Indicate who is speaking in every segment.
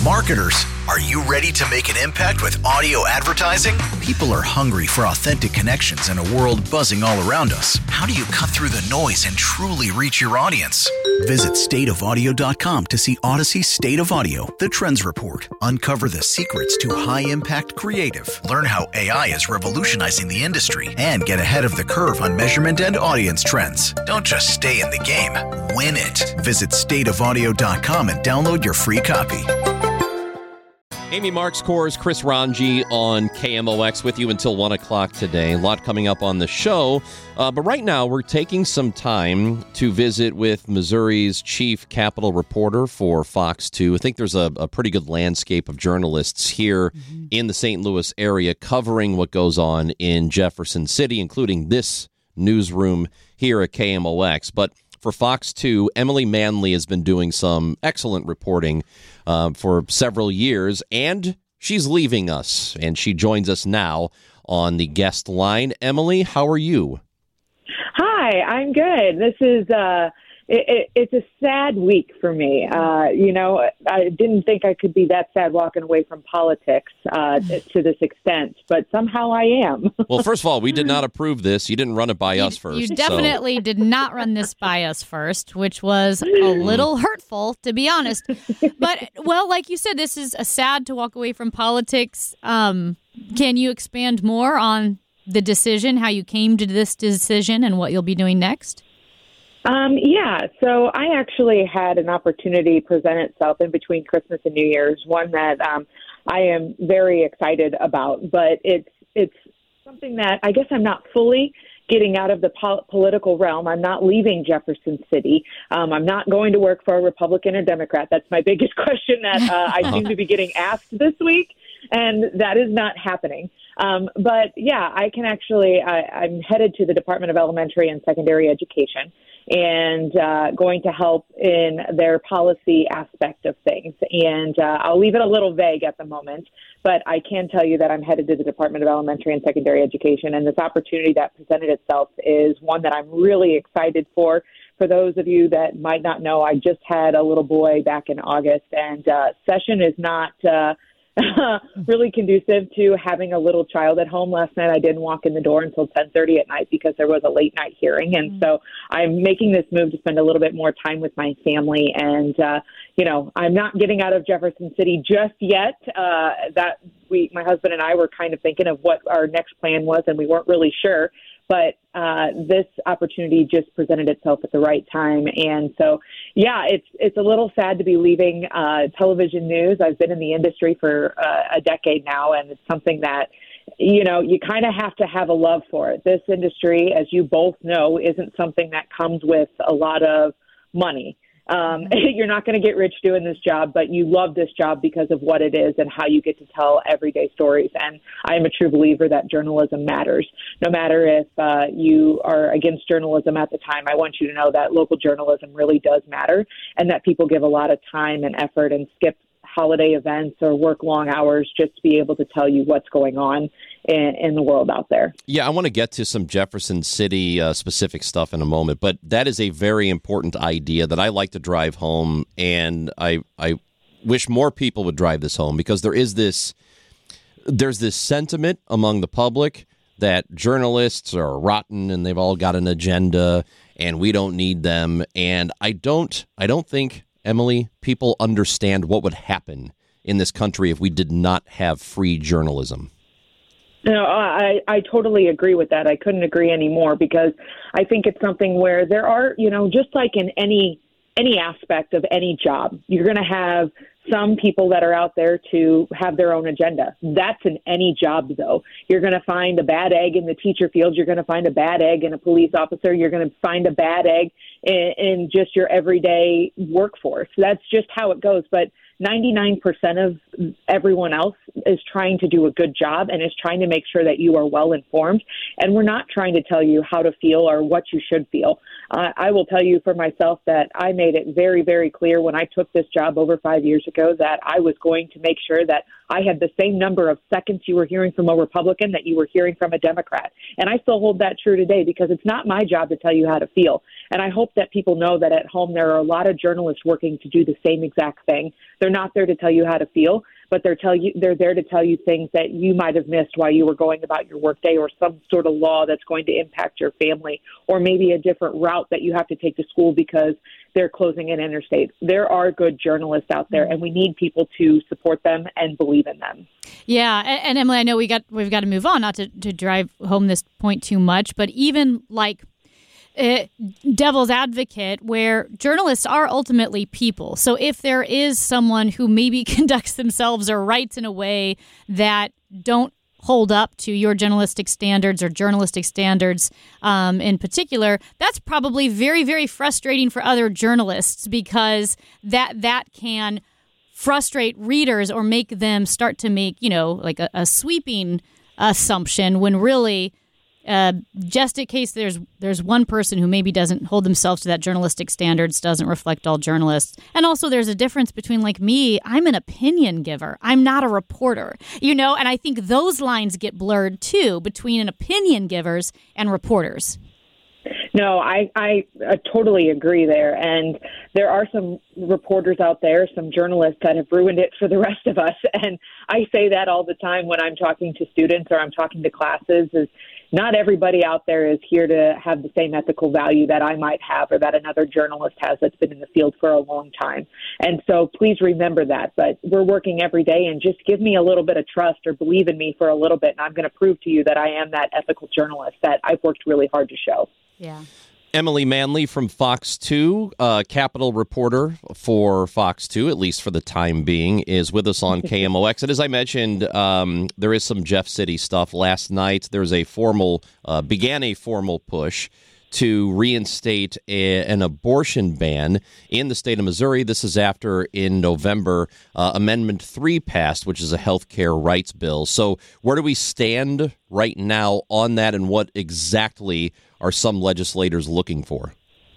Speaker 1: Marketers, are you ready to make an impact with audio advertising? People are hungry for authentic connections in a world buzzing all around us. How do you cut through the noise and truly reach your audience? Visit stateofaudio.com to see Odyssey State of Audio, the Trends Report. Uncover the secrets to high-impact creative. Learn how AI is revolutionizing the industry and get ahead of the curve on measurement and audience trends. Don't just stay in the game, win it. Visit stateofaudio.com and download your free copy.
Speaker 2: Amy Marks Kors, Chris Ranji on KMOX with you until 1 o'clock today. A lot coming up on the show. But right now, we're taking some time to visit with Missouri's chief Capitol reporter for Fox 2. I think there's a pretty good landscape of journalists here in the St. Louis area covering what goes on in Jefferson City, including this newsroom here at KMOX. But for Fox 2, Emily Manley has been doing some excellent reporting for several years, and she's leaving us, and she joins us now on the guest line. Emily, how are you?
Speaker 3: Hi, I'm good. This is it's a sad week for me. I didn't think I could be that sad walking away from politics to this extent, but somehow I am.
Speaker 2: Well, first of all, we did not approve this. You didn't run it by us first.
Speaker 4: You definitely did not run this by us first, which was a little hurtful, to be honest. But, well, like you said, this is sad to walk away from politics. Can you expand more on the decision, how you came to this decision, and what you'll be doing next?
Speaker 3: So I actually had an opportunity present itself in between Christmas and New Year's, one that I am very excited about, but it's something that I guess I'm not fully getting out of the political realm. I'm not leaving Jefferson City. I'm not going to work for a Republican or Democrat. That's my biggest question that I seem to be getting asked this week, and that is not happening. But yeah, I can actually, I'm headed to the Department of Elementary and Secondary Education and going to help in their policy aspect of things. And I'll leave it a little vague at the moment, but I can tell you that I'm headed to the Department of Elementary and Secondary Education, and this opportunity that presented itself is one that I'm really excited for. For those of you that might not know, I just had a little boy back in August, and session is not really conducive to having a little child at home. Last night I didn't walk in the door until 10:30 at night because there was a late night hearing. And so I'm making this move to spend a little bit more time with my family. And, I'm not getting out of Jefferson City just yet. My husband and I were kind of thinking of what our next plan was, and we weren't really sure. But this opportunity just presented itself at the right time. And so, yeah, it's a little sad to be leaving television news. I've been in the industry for a decade now, and it's something that, you kind of have to have a love for it. This industry, as you both know, isn't something that comes with a lot of money. You're not going to get rich doing this job, but you love this job because of what it is and how you get to tell everyday stories. And I am a true believer that journalism matters. No matter if you are against journalism at the time, I want you to know that local journalism really does matter, and that people give a lot of time and effort and skip holiday events or work long hours just to be able to tell you what's going on in the world out there.
Speaker 2: Yeah, I want to get to some Jefferson City specific stuff in a moment, but that is a very important idea that I like to drive home, and I wish more people would drive this home, because there's this sentiment among the public that journalists are rotten and they've all got an agenda and we don't need them. And I don't think, Emily, people understand what would happen in this country if we did not have free journalism.
Speaker 3: No, I totally agree with that. I couldn't agree anymore, because I think it's something where there are, just like in any aspect of any job, you're going to have some people that are out there to have their own agenda. That's in any job, though. You're going to find a bad egg in the teacher field. You're going to find a bad egg in a police officer. You're going to find a bad egg in just your everyday workforce. That's just how it goes. But 99% of everyone else is trying to do a good job and is trying to make sure that you are well informed. And we're not trying to tell you how to feel or what you should feel. I will tell you for myself that I made it very, very clear when I took this job over 5 years ago that I was going to make sure that I had the same number of seconds you were hearing from a Republican that you were hearing from a Democrat. And I still hold that true today, because it's not my job to tell you how to feel. And I hope that people know that at home there are a lot of journalists working to do the same exact thing. There's They're not there to tell you how to feel, but they're there to tell you things that you might have missed while you were going about your workday, or some sort of law that's going to impact your family, or maybe a different route that you have to take to school because they're closing an interstate. There are good journalists out there, and we need people to support them and believe in them.
Speaker 4: Yeah, and Emily, I know we've got to move on, not to drive home this point too much, but even like devil's advocate, where journalists are ultimately people. So if there is someone who maybe conducts themselves or writes in a way that don't hold up to your journalistic standards or journalistic standards in particular, that's probably very, very frustrating for other journalists, because that can frustrate readers or make them start to make, like a sweeping assumption, when really just in case there's one person who maybe doesn't hold themselves to that journalistic standards, doesn't reflect all journalists. And also there's a difference between, like me, I'm an opinion giver. I'm not a reporter, and I think those lines get blurred too between an opinion givers and reporters.
Speaker 3: No, I totally agree there. And there are some reporters out there, some journalists that have ruined it for the rest of us. And I say that all the time when I'm talking to students or I'm talking to classes, is not everybody out there is here to have the same ethical value that I might have or that another journalist has that's been in the field for a long time. And so please remember that. But we're working every day, and just give me a little bit of trust or believe in me for a little bit, and I'm going to prove to you that I am that ethical journalist that I've worked really hard to show.
Speaker 4: Yeah.
Speaker 2: Emily Manley from Fox 2, Capitol reporter for Fox 2, at least for the time being, is with us on KMOX. And as I mentioned, there is some Jeff City stuff. Last night, there was began a formal push to reinstate an abortion ban in the state of Missouri. This is after, in November, Amendment 3 passed, which is a health care rights bill. So where do we stand right now on that, and what exactly are some legislators looking for?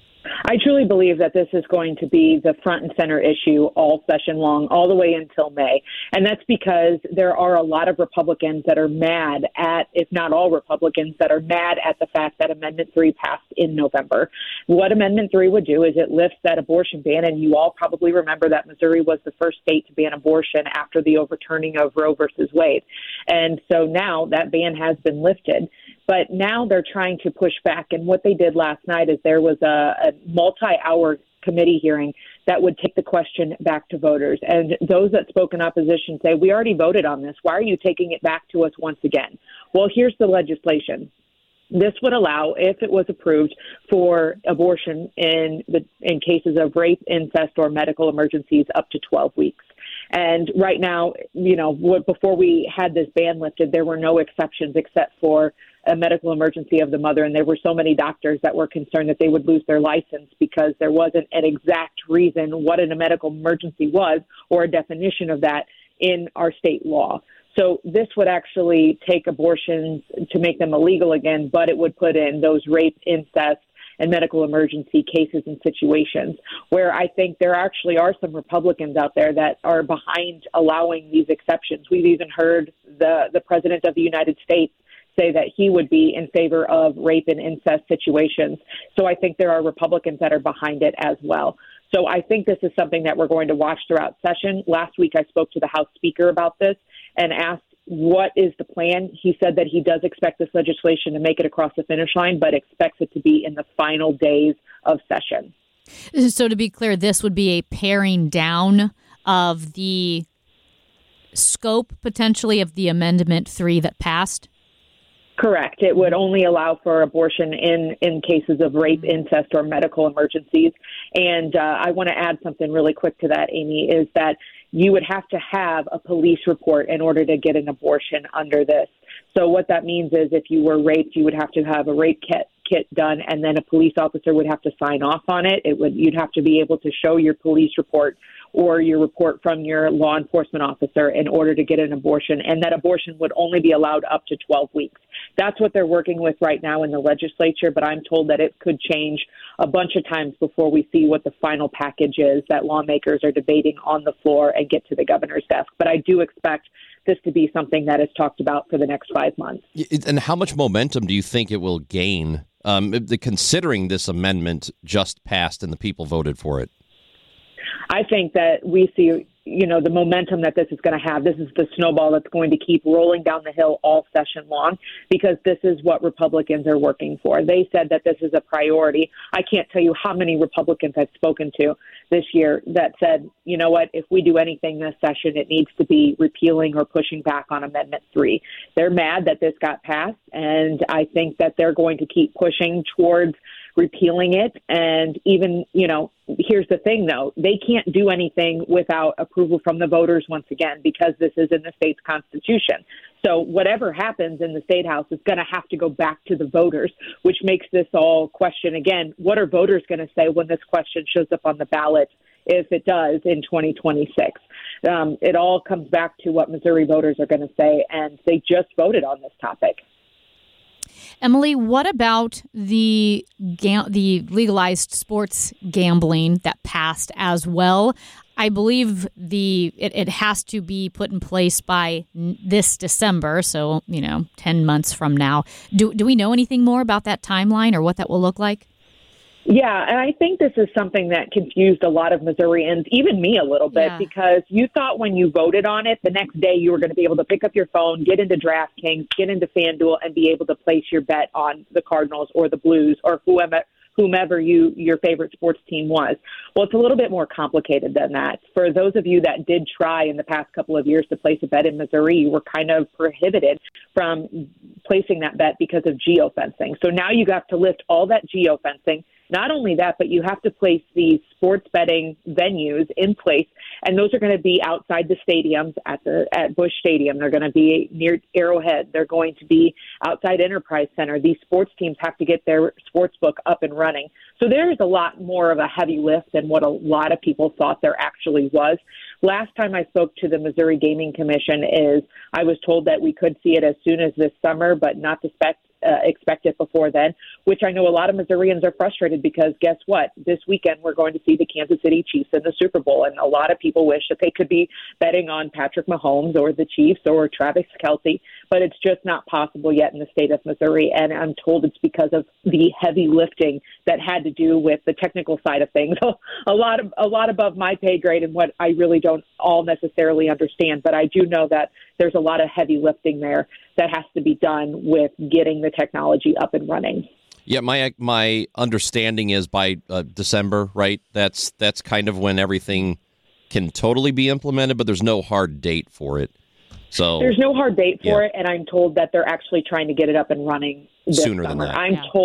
Speaker 3: I truly believe that this is going to be the front and center issue all session long, all the way until May. And that's because there are a lot of Republicans that are mad at, if not all Republicans, that are mad at the fact that Amendment 3 passed in November. What Amendment 3 would do is it lifts that abortion ban, and you all probably remember that Missouri was the first state to ban abortion after the overturning of Roe versus Wade. And so now that ban has been lifted. But now they're trying to push back. And what they did last night is there was a multi-hour committee hearing that would take the question back to voters. And those that spoke in opposition say, we already voted on this. Why are you taking it back to us once again? Well, here's the legislation. This would allow, if it was approved, for abortion in cases of rape, incest, or medical emergencies up to 12 weeks. And right now, before we had this ban lifted, there were no exceptions except for a medical emergency of the mother. And there were so many doctors that were concerned that they would lose their license because there wasn't an exact reason what a medical emergency was, or a definition of that in our state law. So this would actually take abortions to make them illegal again, but it would put in those rape, incest, and medical emergency cases and situations where I think there actually are some Republicans out there that are behind allowing these exceptions. We've even heard the President of the United States say that he would be in favor of rape and incest situations. So I think there are Republicans that are behind it as well. So I think this is something that we're going to watch throughout session. Last week I spoke to the House Speaker about this and asked, what is the plan? He said that he does expect this legislation to make it across the finish line, but expects it to be in the final days of session.
Speaker 4: So to be clear, this would be a paring down of the scope, potentially, of the Amendment 3 that passed?
Speaker 3: Correct. It would only allow for abortion in cases of rape, incest, or medical emergencies. And I want to add something really quick to that, Amy, is that you would have to have a police report in order to get an abortion under this. So what that means is if you were raped, you would have to have a rape kit done, and then a police officer would have to sign off on it. You'd have to be able to show your police report or your report from your law enforcement officer in order to get an abortion, and that abortion would only be allowed up to 12 weeks. That's what they're working with right now in the legislature, but I'm told that it could change a bunch of times before we see what the final package is that lawmakers are debating on the floor and get to the governor's desk. But I do expect this to be something that is talked about for the next 5 months.
Speaker 2: And how much momentum do you think it will gain, considering this amendment just passed and the people voted for it?
Speaker 3: I think that we see, the momentum that this is going to have. This is the snowball that's going to keep rolling down the hill all session long, because this is what Republicans are working for. They said that this is a priority. I can't tell you how many Republicans I've spoken to this year that said, you know what, if we do anything this session, it needs to be repealing or pushing back on Amendment 3. They're mad that this got passed, and I think that they're going to keep pushing towards repealing it. And even, here's the thing, though, they can't do anything without approval from the voters once again, because this is in the state's constitution. So whatever happens in the state house is going to have to go back to the voters, which makes this all question again, what are voters going to say when this question shows up on the ballot, if it does, in 2026? It all comes back to what Missouri voters are going to say, and they just voted on this topic.
Speaker 4: Emily, what about the legalized sports gambling that passed as well? I believe it has to be put in place by this December, so 10 months from now. Do we know anything more about that timeline or what that will look like?
Speaker 3: Yeah, and I think this is something that confused a lot of Missourians, even me a little bit, because you thought when you voted on it, the next day you were going to be able to pick up your phone, get into DraftKings, get into FanDuel, and be able to place your bet on the Cardinals or the Blues or whomever your favorite sports team was. Well, it's a little bit more complicated than that. For those of you that did try in the past couple of years to place a bet in Missouri, you were kind of prohibited from placing that bet because of geofencing. So now you have to lift all that geofencing. Not only that, but you have to place these sports betting venues in place, and those are going to be outside the stadiums at Busch Stadium. They're going to be near Arrowhead. They're going to be outside Enterprise Center. These sports teams have to get their sports book up and running. So there's a lot more of a heavy lift than what a lot of people thought there actually was. Last time I spoke to the Missouri Gaming Commission, I was told that we could see it as soon as this summer, but not to expect it before then, which I know a lot of Missourians are frustrated because guess what? This weekend we're going to see the Kansas City Chiefs in the Super Bowl, and a lot of people wish that they could be betting on Patrick Mahomes or the Chiefs or Travis Kelce, but it's just not possible yet in the state of Missouri, and I'm told it's because of the heavy lifting that had to do with the technical side of things. a lot above my pay grade and what I really don't all necessarily understand, but I do know that there's a lot of heavy lifting there that has to be done with getting the technology up and running.
Speaker 2: Yeah, my understanding is by December, right? That's kind of when everything can totally be implemented, but there's no hard date for it. So
Speaker 3: there's no hard date for it, and I'm told that they're actually trying to get it up and running this
Speaker 2: sooner
Speaker 3: summer.
Speaker 2: than that.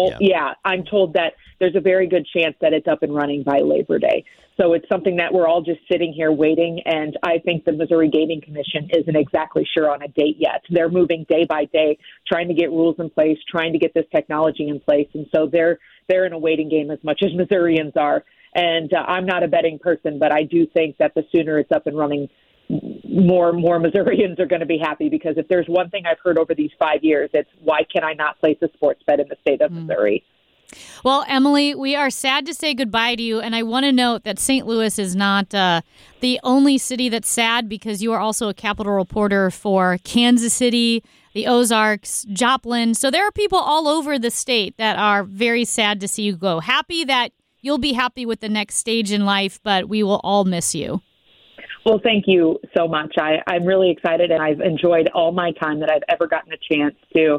Speaker 3: I'm told that there's a very good chance that it's up and running by Labor Day. So it's something that we're all just sitting here waiting, and I think the Missouri Gaming Commission isn't exactly sure on a date yet. They're moving day by day, trying to get rules in place, trying to get this technology in place, and so they're in a waiting game as much as Missourians are. And I'm not a betting person, but I do think that the sooner it's up and running, more Missourians are going to be happy, because if there's one thing I've heard over these 5 years, it's why can I not place a sports bet in the state of Missouri?
Speaker 4: Well, Emily, we are sad to say goodbye to you, and I want to note that St. Louis is not the only city that's sad, because you are also a Capitol reporter for Kansas City, the Ozarks, Joplin. So there are people all over the state that are very sad to see you go. Happy that you'll be happy with the next stage in life, but we will all miss you.
Speaker 3: Well, thank you so much. I'm really excited, and I've enjoyed all my time that I've ever gotten a chance to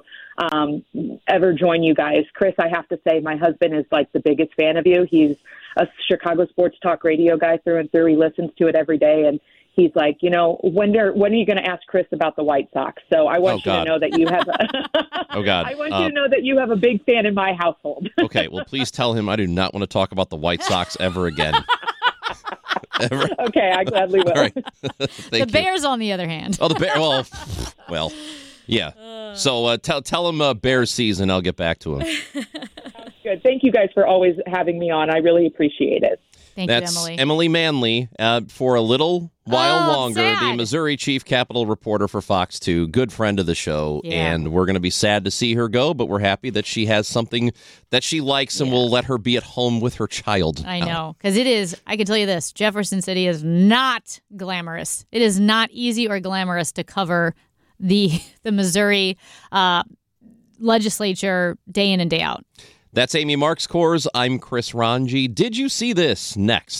Speaker 3: ever join you guys. Chris, I have to say, my husband is like the biggest fan of you. He's a Chicago sports talk radio guy through and through. He listens to it every day, and he's like, when are you going to ask Chris about the White Sox? So I want you to know that you have
Speaker 2: Oh, God.
Speaker 3: I want you to know that you have a big fan in my household.
Speaker 2: Okay, well, please tell him I do not want to talk about the White Sox ever again. Ever.
Speaker 3: Okay, I gladly will.
Speaker 2: All right.
Speaker 4: The Bears, on the other hand.
Speaker 2: Oh, the Bears. Well, yeah. So tell him Bears season. I'll get back to him.
Speaker 3: Good. Thank you guys for always having me on. I really appreciate it.
Speaker 4: That's you, Emily.
Speaker 2: Emily Manley, for a little while longer,
Speaker 4: sad.
Speaker 2: the Missouri chief Capitol reporter for Fox 2, good friend of the show, and we're going to be sad to see her go, but we're happy that she has something that she likes and will let her be at home with her child.
Speaker 4: I know, because it is, I can tell you this, Jefferson City is not glamorous. It is not easy or glamorous to cover the Missouri legislature day in and day out.
Speaker 2: That's Amy Marks Kors. I'm Chris Ranji. Did you see this? Next.